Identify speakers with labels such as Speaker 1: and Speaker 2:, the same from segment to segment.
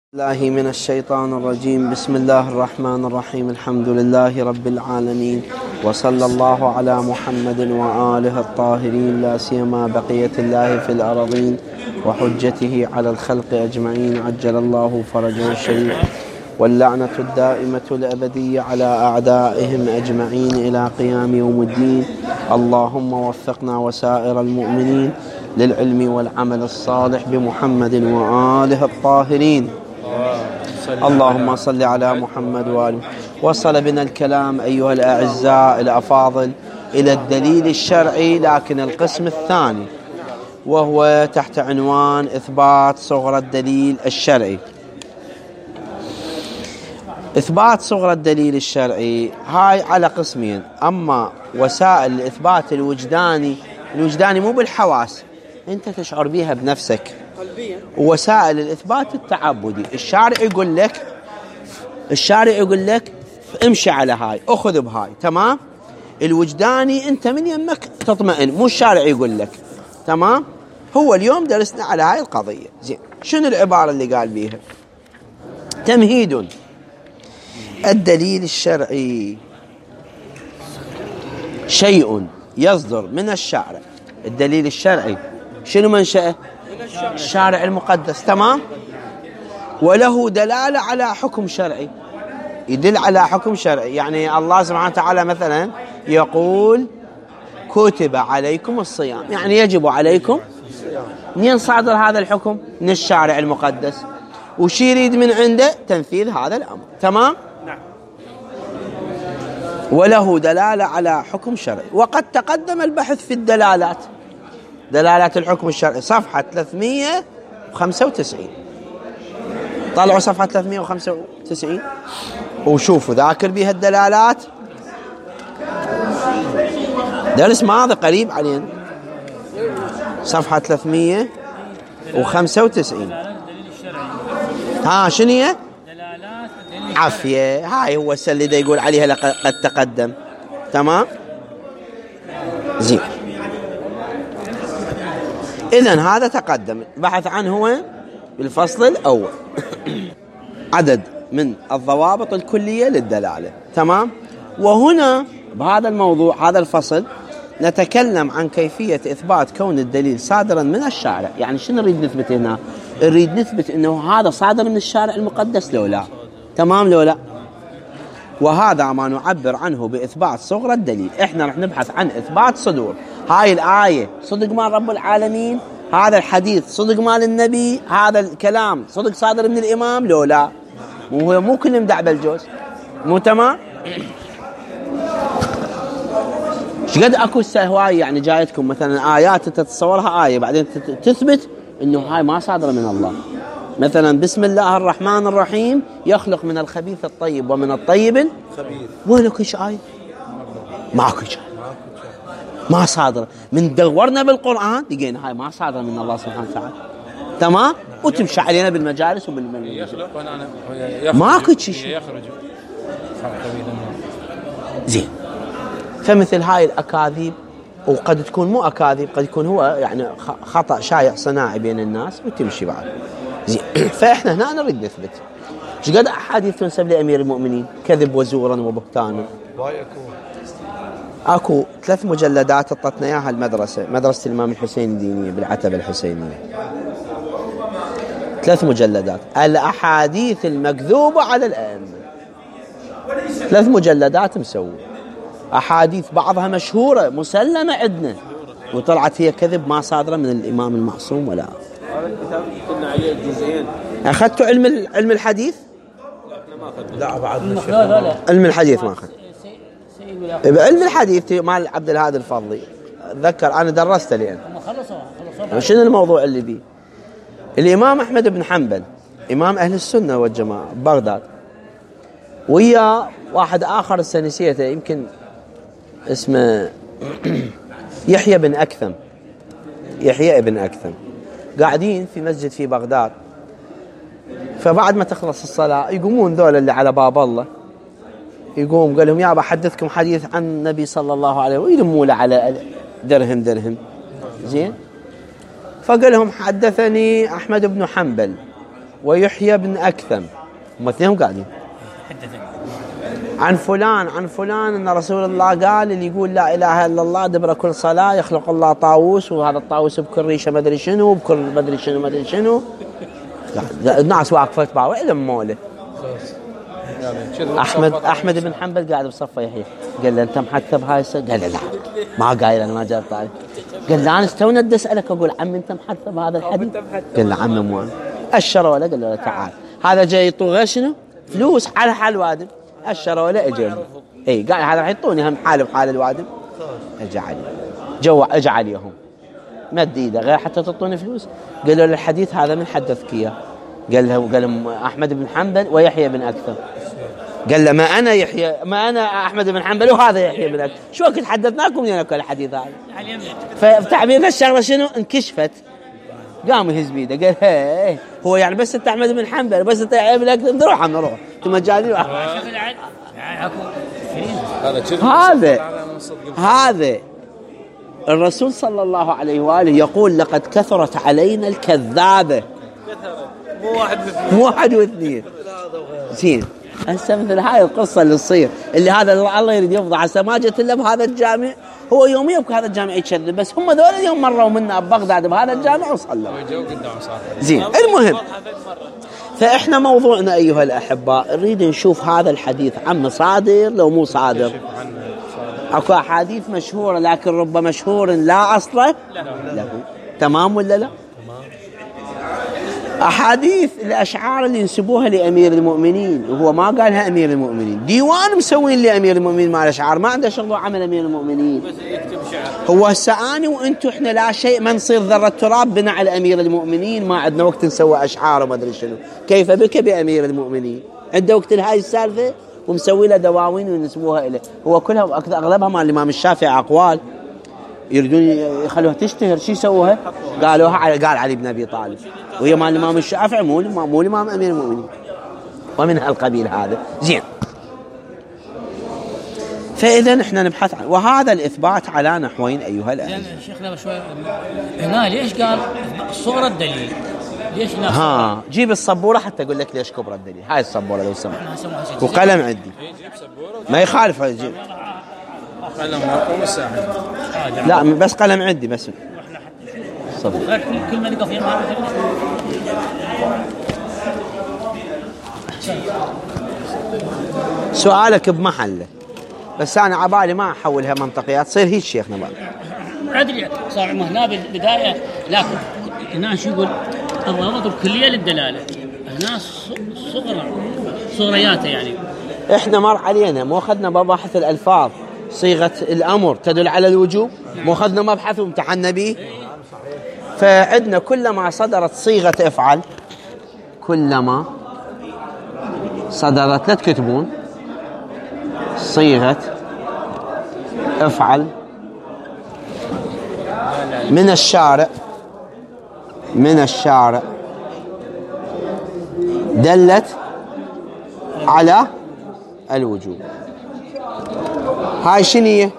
Speaker 1: الله من الشيطان الرجيم. بسم الله الرحمن الرحيم. الحمد لله رب العالمين، وصلى الله على محمد وآله الطاهرين، لا سيما بقية الله في الأرضين وحجته على الخلق أجمعين، عجل الله فرجه الشريف، واللعنة الدائمة الأبدية على أعدائهم أجمعين إلى قيام يوم الدين. اللهم وفقنا وسائر المؤمنين للعلم والعمل الصالح بمحمد وآله الطاهرين. اللهم صل على محمد وآله. وصل بنا الكلام أيها الأعزاء الأفاضل إلى الدليل الشرعي، لكن القسم الثاني، وهو تحت عنوان إثبات صغر الدليل الشرعي. إثبات صغر الدليل الشرعي هاي على قسمين: أما وسائل الإثبات الوجداني مو بالحواس، أنت تشعر بها بنفسك، ووسائل الإثبات التعبدي. الشارع يقول لك امشي على هاي، أخذ بهاي، تمام. الوجداني أنت من يمك تطمئن، مو الشارع يقول لك، تمام. هو اليوم درسنا على هاي القضية. زين، شنو العبارة اللي قال بيها؟ تمهيد: الدليل الشرعي شيء يصدر من الشارع. الدليل الشرعي شنو منشأه؟ الشارع المقدس، تمام. وله دلالة على حكم شرعي، يدل على حكم شرعي. يعني الله سبحانه وتعالى مثلا يقول كتب عليكم الصيام، يعني يجب عليكم. منين صادر هذا الحكم؟ من الشارع المقدس. وش يريد من عنده؟ تنفيذ هذا الأمر، تمام. وله دلالة على حكم شرعي. وقد تقدم البحث في الدلالات، دلالات الحكم الشرعي، صفحة 395. طلعوا صفحة 395 وشوفوا، ذاكر بها الدلالات. درس ماضي قريب علينا، صفحة 395. شنو هي؟ عافية. هاي هو اللي دا يقول عليها قد تقدم، تمام. زين، إذن هذا تقدم بحث عنه هو بالفصل الأول. عدد من الضوابط الكلية للدلالة، تمام. وهنا بهذا الموضوع، هذا الفصل، نتكلم عن كيفية إثبات كون الدليل صادرا من الشارع. يعني شنو نريد نثبت هنا؟ نريد نثبت إنه هذا صادر من الشارع المقدس لو لا، تمام لو لا. وهذا ما نعبر عنه بإثبات صغر الدليل. إحنا رح نبحث عن إثبات صدور. هاي الآية صدق مال رب العالمين، هذا الحديث صدق مال النبي، هذا الكلام صدق صادر من الإمام لو لا. مو كل مدع بالجوز، مو تمام. شقد أكو هواي يعني جايتكم مثلا آيات تتصورها آية بعدين تثبت إنه هاي ما صادرة من الله. مثلا بسم الله الرحمن الرحيم يخلق من الخبيث الطيب ومن الطيب الخبيث. وينك إيش آية؟ ماكو شيء، ما صادرة. من دورنا بالقرآن لقينا هاي ما صادرة من الله سبحانه وتعالى، تمام. وتمشي علينا بالمجالس
Speaker 2: يخلق
Speaker 1: ماكو شيء. زين، فمثل هاي الأكاذيب، وقد تكون مو أكاذيب، قد يكون هو يعني خطأ شائع صناعي بين الناس وتمشي بعد. زين، فإحنا هنا نريد نثبت. ايش قد أحاديث تنسب لأمير المؤمنين كذب وزورا وبهتانا. اكو 3 مجلدات اعطتنا اياها مدرسة الإمام الحسين الدينية بالعتبة الحسينية. 3 مجلدات، الأحاديث المكذوبة على الأئمة. 3 مجلدات مسوي أحاديث بعضها مشهورة مسلمة عندنا، وطلعت هي كذب ما صادرة من الإمام المعصوم ولا.
Speaker 2: هذا الكتاب كنا عليه جزئين.
Speaker 1: أخذتوا علم الحديث؟
Speaker 2: لا بعد
Speaker 1: لا. علم الحديث ما أخذ. علم الحديث مال عبد الهادي الفضلي، أتذكر أنا درسته لين. شنو الموضوع اللي بيه؟ الإمام أحمد بن حنبل إمام أهل السنة والجماعة ببغداد، ويا واحد آخر السنسيته يمكن اسمه يحيى بن أكثم، قاعدين في مسجد في بغداد. فبعد ما تخلص الصلاة يقومون ذول اللي على باب الله، يقوم قال لهم: يا بحدثكم حديث عن النبي صلى الله عليه وسلم، ويلموا له على درهم. زين، فقال لهم: حدثني أحمد بن حنبل ويحيى بن أكثم، هم اثنين قاعدين. عن فلان أن رسول الله قال اللي يقول لا إله إلا الله دبر كل صلاة يخلق الله طاووس، وهذا الطاووس بكل ريشة مدري شنو، بكل مدري شنو. الناس واقفة تباوع علم موله. أحمد بن حنبل قاعد بصفه يحيى، قال له أنت محثب هاي السنة؟ قال له لا ما قايل، أنا ما جاب طاري. قال له أنا استوني بدي أسألك، أقول عم أنت محثب هذا الحديث؟ قال له عم مو أنا. أشروا له، قال له تعال هذا جاي يطوغ شنو فلوس على حال وادم. أشروا له اجى، اي قال هذا راح يعطوني هم حاله بحال الوادم. اجى عليه اجى عليهم مد ايده، غير حتى تعطوني فلوس. قالوا له الحديث هذا من حدثك اياه؟ قال احمد بن حنبل ويحيى بن اكثر. قال له ما انا احمد بن حنبل وهذا يحيى بن اكثر، شو وقت حدثناكم لنا كل الحديث هذا؟ فتعبير الشغله شنو انكشفت. قام يهز بيده قال هي هو يعني بس انت احمد بن حنبل بس انت يحيى بن اكثر؟ نروح انتم مجانين. هذا الرسول صلى الله عليه وآله يقول لقد كثرت علينا الكذابة. مو واحد واثنين. زين هسه مثل هاي القصة اللي تصير، اللي هذا الله يريد يفضح سماجة إلا بهذا الجامع، هو يوم يبكي هذا الجامع يكذب، بس هم ذول اليوم مروا منا ببغداد بهذا الجامع وصلوا. زين المهم، فإحنا موضوعنا أيها الأحباء نريد نشوف هذا الحديث عم صادر لو مو صادر. أكو أحاديث مشهورة لكن رب مشهور لا أصل له. تمام ولا لا؟ أحاديث الأشعار اللي ينسبوها لأمير المؤمنين وهو ما قالها أمير المؤمنين، ديوان مسوين لأمير المؤمنين مع الأشعار، ما عنده شغل عمل أمير المؤمنين. هو السآني وأنتو إحنا لا شيء ما نصير ذرة تراب بنا على أمير المؤمنين، ما عندنا وقت نسوي أشعار وما أدري شنو. كيف بك بأمير المؤمنين؟ عنده وقت لهاي السالفة ومسوي له دواوين ونسبوها إليه. هو كلها أغلبها مع الإمام الشافعي أقوال يريدون يخلوها تشتهر. شو يسووها؟ قالوها قال علي بن أبي طالب، وهي مال الإمام الشافعي مو الإمام أمير المؤمنين، ومن هالقبيل هذا. زين، فإذا إحنا نبحث عن وهذا الإثبات على نحوين أيها الأخوة.
Speaker 3: يعني شيخنا شوي هنا ليش قال صغر الدليل؟ ليش
Speaker 1: جيب الصبورة حتى أقول لك ليش كبر الدليل. هاي الصبورة لو سمحت، وقلم عندي ما يخالف يجيب
Speaker 2: قلم ورقم الساعة.
Speaker 1: لا بس قلم عندي بس.
Speaker 3: صبر كل ما نقف يمها.
Speaker 1: سؤالك بمحله، بس أنا عبالي ما أحولها منطقيات تصير هيك شيخنا بقى.
Speaker 3: عدل صار هنا بالبداية، لكن هنا شو يقول الضوابط الكلية للدلالة، هنا صغرياته يعني. إحنا
Speaker 1: مر علينا مو أخذنا مباحث الألفاظ صيغة الأمر تدل على الوجوب، مو أخذنا مبحث وامتحنا به. فعندنا كلما صدرت صيغة افعل، كلما صدرت لا تكتبون صيغة افعل من الشارع دلت على الوجوب. هاي شنية؟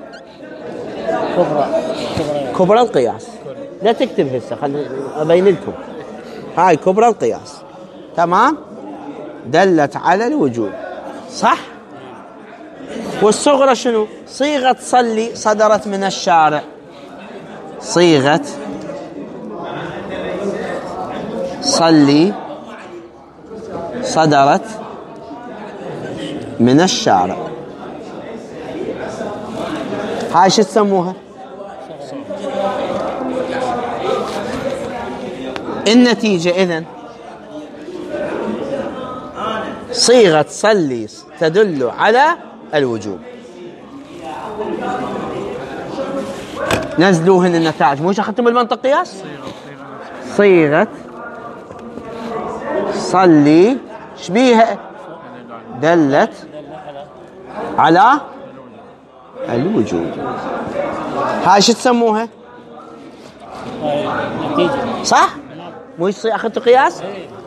Speaker 1: كبرى القياس. لا تكتب هسه، خليني أبين لكم. هاي كبرى القياس، تمام؟ دلت على الوجوب، صح؟ والصغرى شنو؟ صيغة صلي صدرت من الشارع، صيغة صلي صدرت من الشارع. هاي شو تسموها؟ النتيجة إذن صيغة صلي تدل على الوجوب. نزلوهن النتائج، مو أخذتم المنطق قياس؟ صيغة صلي شبيها دلت على الوجوب. هاي شو تسموها؟ صح؟ مو أخذتوا قياس؟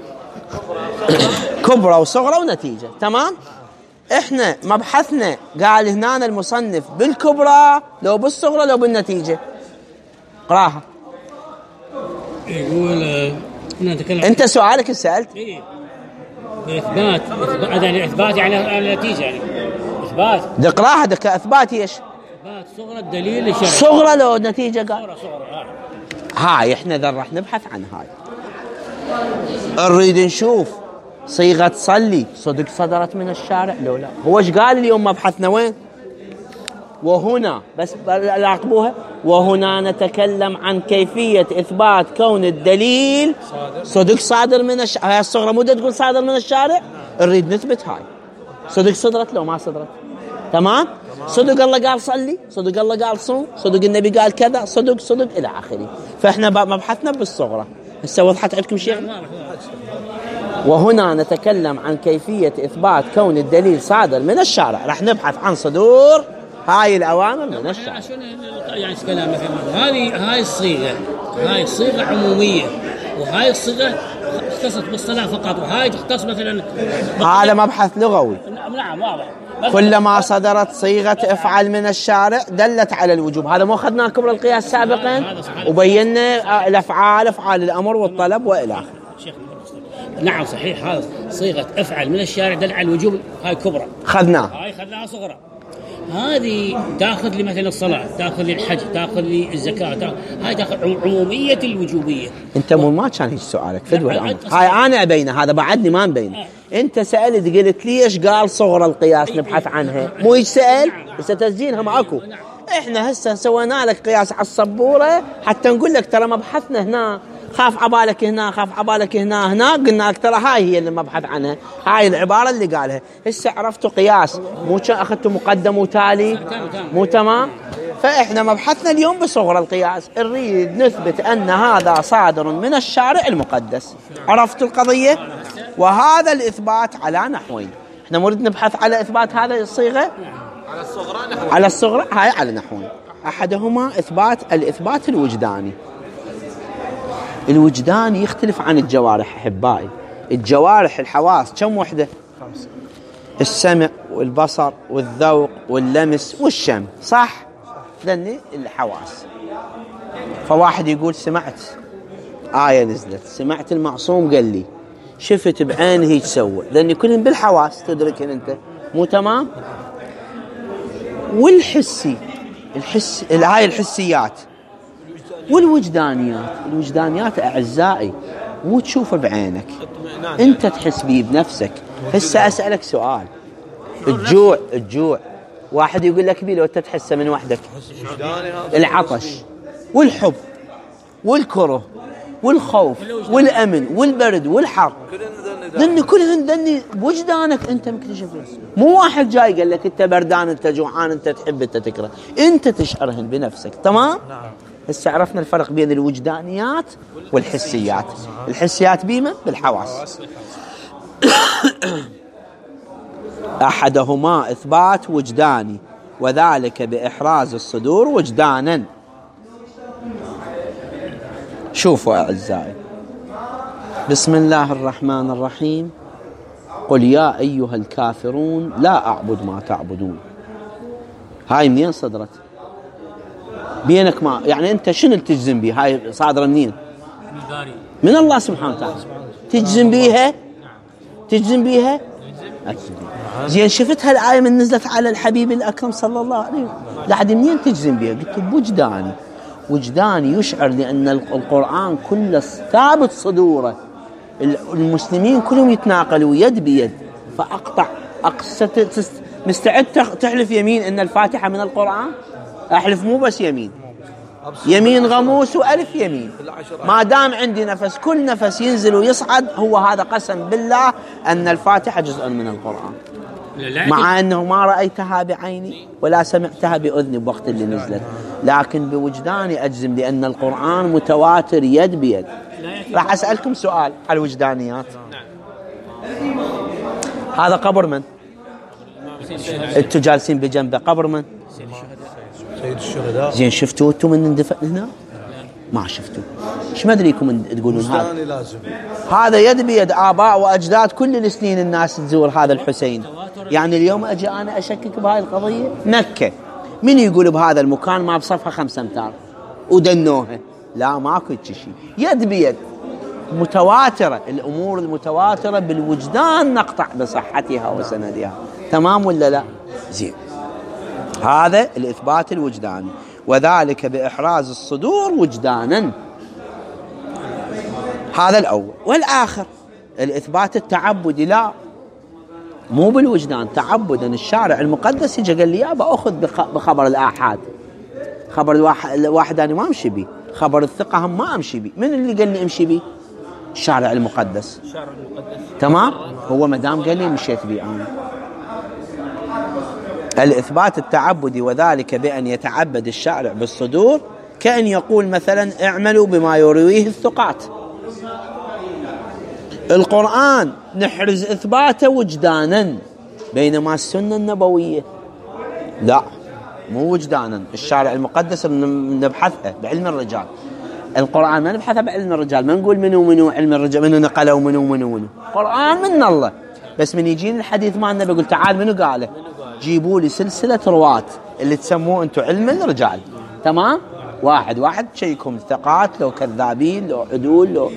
Speaker 1: كبرى وصغرى ونتيجة، تمام؟ إحنا مبحثنا قال هنا المصنف بالكبرى لو بالصغرى لو بالنتيجة. قراها.
Speaker 3: يقول
Speaker 1: انت سؤالك سألت
Speaker 3: إيه؟ إثبات إثبات يعني النتيجة يعني إثبات
Speaker 1: دقراها دك اثبات ايش؟
Speaker 3: إثبات صغرى الدليل الشرعي.
Speaker 1: صغرى لو نتيجة قال
Speaker 3: صغرى.
Speaker 1: هاي احنا ذا راح نبحث عن هاي. نريد نشوف صيغة صلي صدق صدرت من الشارع لو لا. هو ايش قال اليوم مبحثنا وين؟ وهنا بس لاقبوها. وهنا نتكلم عن كيفية إثبات كون الدليل صدق صادر من الشارع. هاي الصغرى مو تقول صادر من الشارع. نريد نثبت هاي صدق صدرت لو ما صدرت. تمام؟ صدق الله قال صلي، صدق الله قال صوم، صدق النبي قال كذا، صدق إلى آخره. فإحنا مبحثنا بالصغرى. هسه وضحت عندكم شيء؟ وهنا نتكلم عن كيفية إثبات كون الدليل صادر من الشارع. راح نبحث عن صدور هاي الأوامر من الشارع.
Speaker 3: عشان يعني كلام مثلا هاي الصيغة عمومية، وهاي الصيغة اختصت بالصلاة فقط، وهاي تختص مثلا
Speaker 1: هذا مبحث لغوي.
Speaker 3: نعم واضح.
Speaker 1: كلما صدرت صيغة افعل من الشارع دلت على الوجوب. هذا مو أخذناه كبر القياس سابقا وبينا الأفعال أفعال الأمر والطلب وإلى آخره.
Speaker 3: نعم صحيح. هذا صيغة افعل من الشارع دل على الوجوب. هاي كبرى
Speaker 1: هاي
Speaker 3: خذناها صغرى. هذه تاخذ لي مثلا الصلاة، تاخذ لي الحج، تاخذ لي الزكاة، هاي تاخذ عمومية الوجوبية.
Speaker 1: انت مو ما كان هيك سؤالك فدوى الامر. هاي انا ابينه، هذا بعدني ما مبينه. انت سألت قلت ليش قال صغر القياس نبحث عنها، مو ايش سأل؟ هسه تسجيلها معكم. احنا هسه سوينا لك قياس على السبورة حتى نقول لك ترى مبحثنا هنا، خاف عبالك هنا، خاف عبالك هنا قلنا لك ترى هاي هي اللي مبحث عنها، هاي العبارة اللي قالها. هسه عرفتوا قياس، مو اخذتوا مقدم وتالي، مو تمام؟ فإحنا مبحثنا اليوم بصغر القياس. نريد نثبت أن هذا صادر من الشارع المقدس. عرفتوا القضية؟ وهذا الإثبات على نحوين. إحنا نريد نبحث على إثبات هذه الصيغة على الصغرى هاي على نحوين. أحدهما الإثبات الوجداني. الوجداني يختلف عن الجوارح أحبائي. الجوارح الحواس كم وحدة؟ 5. السمع والبصر والذوق واللمس والشم، صح؟ ذني الحواس. فواحد يقول سمعت آية نزلت، سمعت المعصوم قال لي، شفت بعين هيك سوى، ذني كلهم بالحواس تدركين أنت، مو تمام؟ والحسي هاي الحسيات والوجدانيات أعزائي مو تشوفه بعينك، أنت تحس بيه بنفسك. هسه أسألك سؤال. الجوع واحد يقول لك بيه لو أنت تحسه من وحدك. العطش والحب والكره والخوف والأمن والبرد والحر، كلهن بوجدانك أنت مكتشفه. مو واحد جاي قال لك أنت بردان، أنت جوعان، أنت تحب، أنت تكره، أنت تشعرهن بنفسك. تمام؟ هسه عرفنا الفرق بين الوجدانيات والحسيات. الحسيات بيمن؟ بالحواس. أحدهما إثبات وجداني وذلك بإحراز الصدور وجدانا. شوفوا أعزائي، بسم الله الرحمن الرحيم. قل يا أيها الكافرون لا أعبد ما تعبدون. هاي منين صدرت؟ بينك ما يعني أنت شنو تجزم بيه؟ هاي صادرة منين؟ من الله سبحانه وتعالى. تجزم بيها؟ زين شفت هالآية من نزلت على الحبيب الأكرم صلى الله عليه وسلم، لحد منين تجزم بيها؟ قلت بوجداني يشعر، لأن القرآن كله ثابت صدوره. المسلمين كلهم يتناقلوا يد بيد. فأقطع مستعد تحلف يمين أن الفاتحة من القرآن؟ أحلف مو بس يمين غموس وألف يمين. ما دام عندي نفس، كل نفس ينزل ويصعد هو هذا قسم بالله أن الفاتحة جزء من القرآن، مع أنه ما رأيتها بعيني ولا سمعتها بأذني بوقت اللي نزلت، لكن بوجداني أجزم لأن القرآن متواتر يد بيد. راح أسألكم سؤال على الوجدانيات. هذا قبر من؟ انتوا جالسين بجنبه، قبر من؟
Speaker 2: سيد الشهداء.
Speaker 1: زين شفتوا انتم من اندفن هنا؟ ما شفتوا. ايش ما ادريكم تقولون هذا؟
Speaker 2: لازم.
Speaker 1: هذا يد بيد آباء وأجداد كل السنين الناس تزور هذا الحسين. يعني اليوم أجي أنا أشكك بهاي القضية؟ مكة من يقول بهذا المكان ما بصفها 5 أمتار ودنوها؟ لا ماكو شيء، يد بيد. متواترة، الأمور المتواترة بالوجدان نقطع بصحتها وسندها. تمام ولا لا؟ زين، هذا الإثبات الوجداني، وذلك بإحراز الصدور وجدانا. هذا الأول. والآخر الإثبات التعبدي، لا مو بالوجدان، تعبدا. الشارع المقدس يجي قال لي يابا أخذ بخبر الآحاد، خبر الواحد أنا ما أمشي به، خبر الثقة هم ما أمشي به. من اللي قال لي أمشي به؟ الشارع المقدس.
Speaker 3: الشارع المقدس
Speaker 1: تمام، هو مدام قال لي مشيت به أنا. الإثبات التعبدي، وذلك بأن يتعبد الشارع بالصدور، كأن يقول مثلا اعملوا بما يرويه الثقات. القرآن نحرز إثباته وجدانا، بينما السنة النبوية لا، مو وجدانا. الشارع المقدس نبحثها بعلم الرجال، القرآن ما نبحثها بعلم الرجال، ما نقول منو علم الرجال، منو نقلوا منو. القرآن من الله، بس من يجيني الحديث ما النبي يقول تعال منو قاله، جيبوا لي سلسلة رواة اللي تسموه أنتم علم الرجال. تمام، واحد شيكم ثقات، لو كذابين، لو عدول، لو.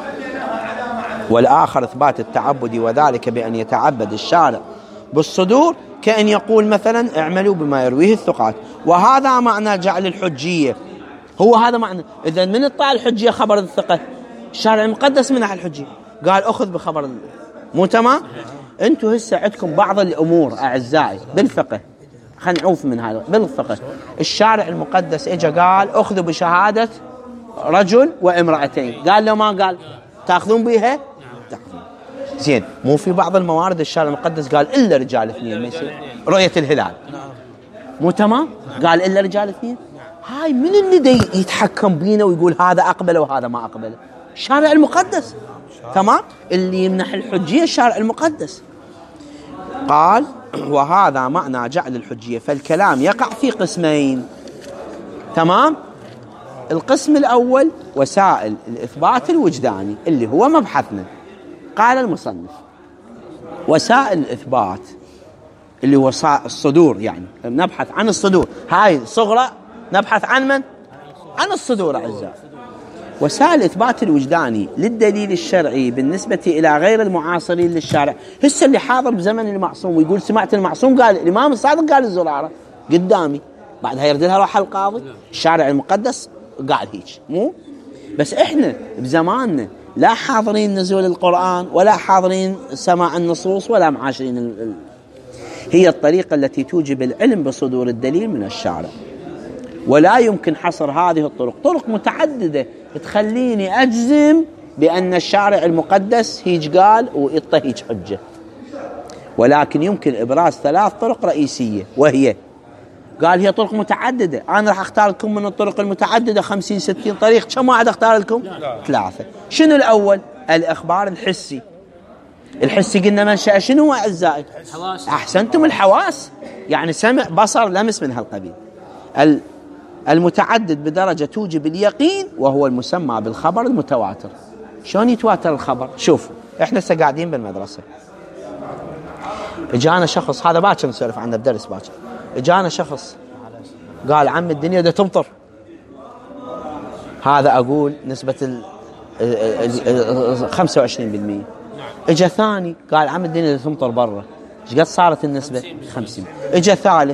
Speaker 1: والآخر إثبات التعبد، وذلك بأن يتعبد الشارع بالصدور، كأن يقول مثلا اعملوا بما يرويه الثقات. وهذا معنى جعل الحجية، هو هذا معنى. إذا من الطاعة الحجية خبر الثقة، الشارع المقدس منح الحجية، قال أخذ بخبر مو تمام. أنتوا هسه عندكم بعض الأمور أعزائي بالفقه، خلينا نعوف من هذا بالفقه. الشارع المقدس إجا قال أخذوا بشهادة رجل وامرأتين، قال لو ما قال تأخذون بها؟ تأخذون. زين، مو في بعض الموارد الشارع المقدس قال إلا رجال اثنين، ما يصير رؤية الهلال، مو تمام؟ قال إلا رجال اثنين. هاي من اللي يتحكم بينا ويقول هذا أقبله وهذا ما أقبله؟ الشارع المقدس. تمام، اللي يمنح الحجية الشارع المقدس. قال وهذا معنى جعل الحجية، فالكلام يقع في قسمين. تمام، القسم الأول وسائل الإثبات الوجداني اللي هو مبحثنا. قال المصنف وسائل الإثبات اللي هو الصدور، يعني نبحث عن الصدور، هاي صغرى نبحث عن من؟ عن الصدور أعزائي. وسائل الإثبات الوجداني للدليل الشرعي بالنسبة إلى غير المعاصرين للشارع. هسه اللي حاضر بزمن المعصوم ويقول سمعت المعصوم قال، الإمام الصادق قال الزرارة قدامي، بعدها يرد لها روح القاضي، الشارع المقدس قال هيك، مو بس إحنا بزماننا لا حاضرين نزول القرآن ولا حاضرين سماع النصوص ولا معاشرين هي الطريقة التي توجب العلم بصدور الدليل من الشارع. ولا يمكن حصر هذه الطرق، طرق متعددة تخليني أجزم بأن الشارع المقدس هيج قال وإطه هيج حجة، ولكن يمكن إبراز 3 طرق رئيسية، وهي قال هي طرق متعددة، أنا راح أختار لكم من الطرق المتعددة 50-60 طريق، كم واحد أختار لكم؟ 3. شنو الأول؟ الإخبار الحسي. الحسي قلنا منشأ شنو أعزائي؟ أحسنتم، الحواس، يعني سمع بصر لمس من هالقبيل. المتعدد بدرجة توجب اليقين، وهو المسمى بالخبر المتواتر. شلون يتواتر الخبر؟ شوفوا احنا هسه قاعدين بالمدرسة، اجانا شخص، هذا باكر نسولف عنه بدرس باكر، اجانا شخص قال عم الدنيا دا تمطر، هذا اقول نسبة 25%. اجا ثاني قال عم الدنيا دا تمطر برا، ايش قد صارت النسبة؟ 50. اجا ثالث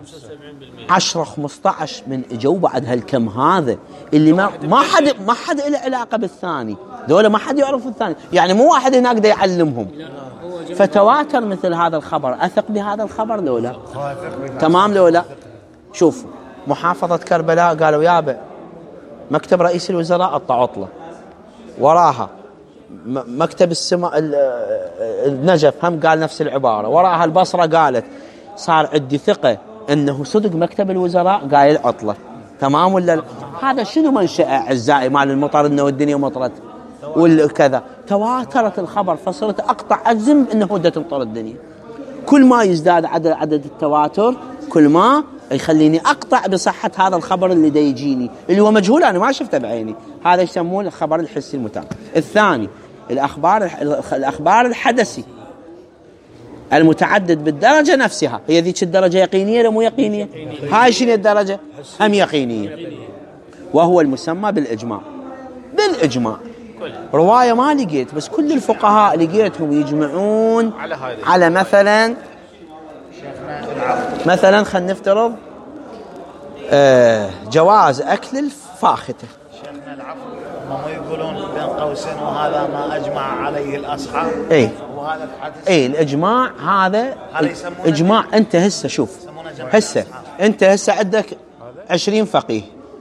Speaker 1: 10-15 من اجوا بعد هالكم هذا اللي ما حد له علاقة بالثاني، دول ما حد يعرف الثاني، يعني مو واحد هناك دا يعلمهم، فتواتر مثل هذا الخبر. أثق بهذا الخبر لو لا؟ تمام لو لا؟ شوفوا محافظة كربلاء قالوا يابا مكتب رئيس الوزراء قطع عطلة، وراها مكتب النجف هم قال نفس العبارة، وراها البصرة قالت. صار عندي ثقة أنه صدق مكتب الوزراء قايل عطلة. تمام ولا لا؟ هذا شنو منشأ أعزائي مال المطر، إنه الدنيا مطرت والكذا؟ تواترت الخبر، فصرت أقطع أجزم إنه بدها تمطر الدنيا. كل ما يزداد عدد التواتر كل ما يخليني أقطع بصحة هذا الخبر اللي دا يجيني، اللي هو مجهول أنا ما شفته بعيني. هذا يسمونه الخبر الحسي المتابع. الثاني الأخبار الحدثي المتعدد بالدرجة نفسها. هي ذيك الدرجة يقينية ولا مو يقينية؟ هاي شنو الدرجة؟ هم يقينية، وهو المسمى بالإجماع. بالإجماع رواية ما لقيت، بس كل الفقهاء لقيتهم يجمعون على مثلا خلينا نفترض جواز أكل الفاخته.
Speaker 4: شيخنا العفو، ما يقولون بين قوسين وهذا ما أجمع عليه الأصحاب. وهذا الحديث
Speaker 1: الإجماع هذا إجماع. أنت هسه شوف، أنت هسه عندك 20 فقيه،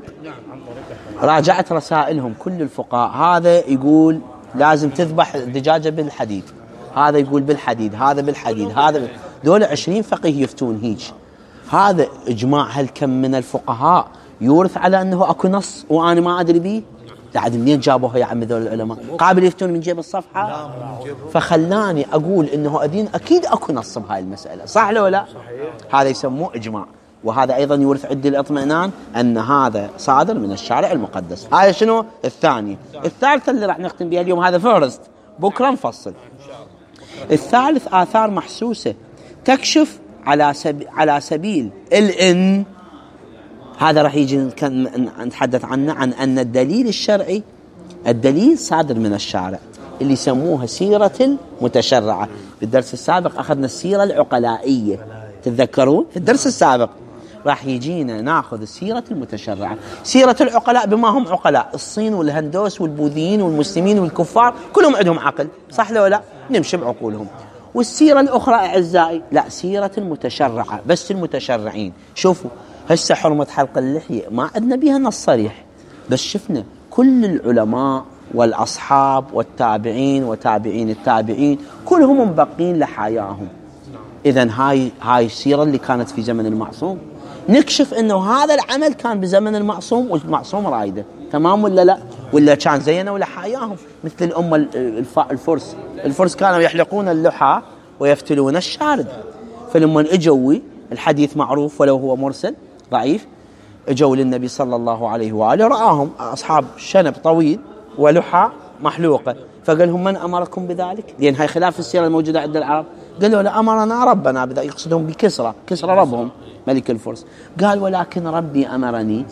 Speaker 1: راجعت رسائلهم كل الفقهاء، هذا يقول لازم تذبح الدجاجة بالحديد، هذا يقول بالحديد، هذا بالحديد، هذا دول 20 فقيه يفتون هيج. هذا إجماع هالكم من الفقهاء يورث على أنه أكو نص وأنا ما أدري به؟ بعد منين جابوها يا عم ذول العلماء؟ قابل يفتون من جيب الصفحة؟ فخلاني أقول إنه أكيد أكو نص بهاي المسألة، صح لو لا؟ هذا يسموه إجماع، وهذا أيضا يورث عندي الاطمئنان أن هذا صادر من الشارع المقدس. هذا شنو؟ الثاني. الثالثة اللي راح نختم بها اليوم، هذا فهرست، بكرة نفصل. الثالث آثار محسوسة تكشف على سبيل الإن، هذا راح يجي نتحدث عنه، عن أن الدليل الشرعي، الدليل صادر من الشارع، اللي يسموها سيرة المتشرعة. في الدرس السابق أخذنا السيرة العقلائية، تتذكرون في الدرس السابق؟ راح يجينا ناخذ السيرة المتشرعة. سيرة العقلاء بما هم عقلاء، الصين والهندوس والبوذيين والمسلمين والكفار كلهم عندهم عقل، صح لو لا؟ نمشي بعقولهم. والسيرة الأخرى أعزائي لا، سيرة المتشرعة، بس المتشرعين. شوفوا هسه حرمة حلق اللحية ما عندنا بها نص صريح، بس شفنا كل العلماء والأصحاب والتابعين وتابعين التابعين كلهم مبقين لحياهم. إذن هاي السيرة اللي كانت في زمن المعصوم، نكشف إنه هذا العمل كان بزمن المعصوم والمعصوم رايده، تمام ولا لا؟ ولا كان زينوا لحياهم مثل الأمة الفرس كانوا يحلقون اللحى ويفتلون الشارد. فلما اجوا، الحديث معروف ولو هو مرسل ضعيف، اجوا للنبي صلى الله عليه وآله، رآهم أصحاب شنب طويل ولحى محلوقة، فقال لهم من أمركم بذلك؟ لأن هاي خلاف السيرة الموجودة عند العرب. قالوا لا، أمرنا ربنا بذلك، يقصدهم بكسرى ربهم ملك الفرس. قال ولكن ربي أمرني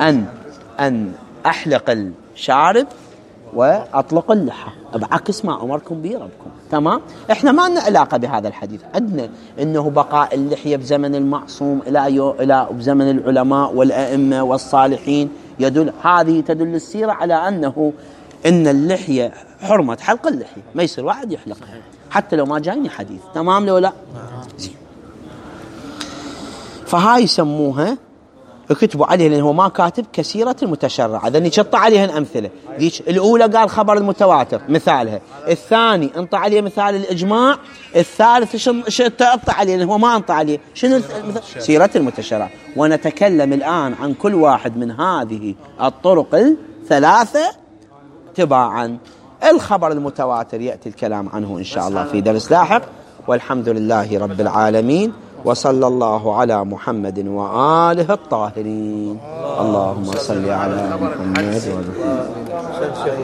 Speaker 1: أن أحلق الشارب وأطلق اللحى، بعكس ما أمركم به ربكم. تمام؟ إحنا ما لنا علاقة بهذا الحديث، عندنا إنه بقاء اللحية بزمن المعصوم إلى بزمن العلماء والأئمة والصالحين، هذه تدل السيرة على أنه إن اللحية حرمة حلق اللحية، ما يصير واحد يحلقها حتى لو ما جايني حديث. تمام لو لا؟ فهاي يسموها، كتبوا عليها لأنه ما كاتب كسيرة المتشرعة، ذني شطع عليها الأمثلة. الأولى قال خبر المتواتر مثالها، الثاني انطى عليه مثال الإجماع، الثالث شطع عليه لأنه ما انطى عليه شنو سيرة المتشرعة. ونتكلم الآن عن كل واحد من هذه الطرق الثلاثة تباعا. الخبر المتواتر يأتي الكلام عنه إن شاء الله في درس لاحق، والحمد لله رب العالمين، وصلى الله على محمد وآله الطاهرين. اللهم صل على محمد وآله.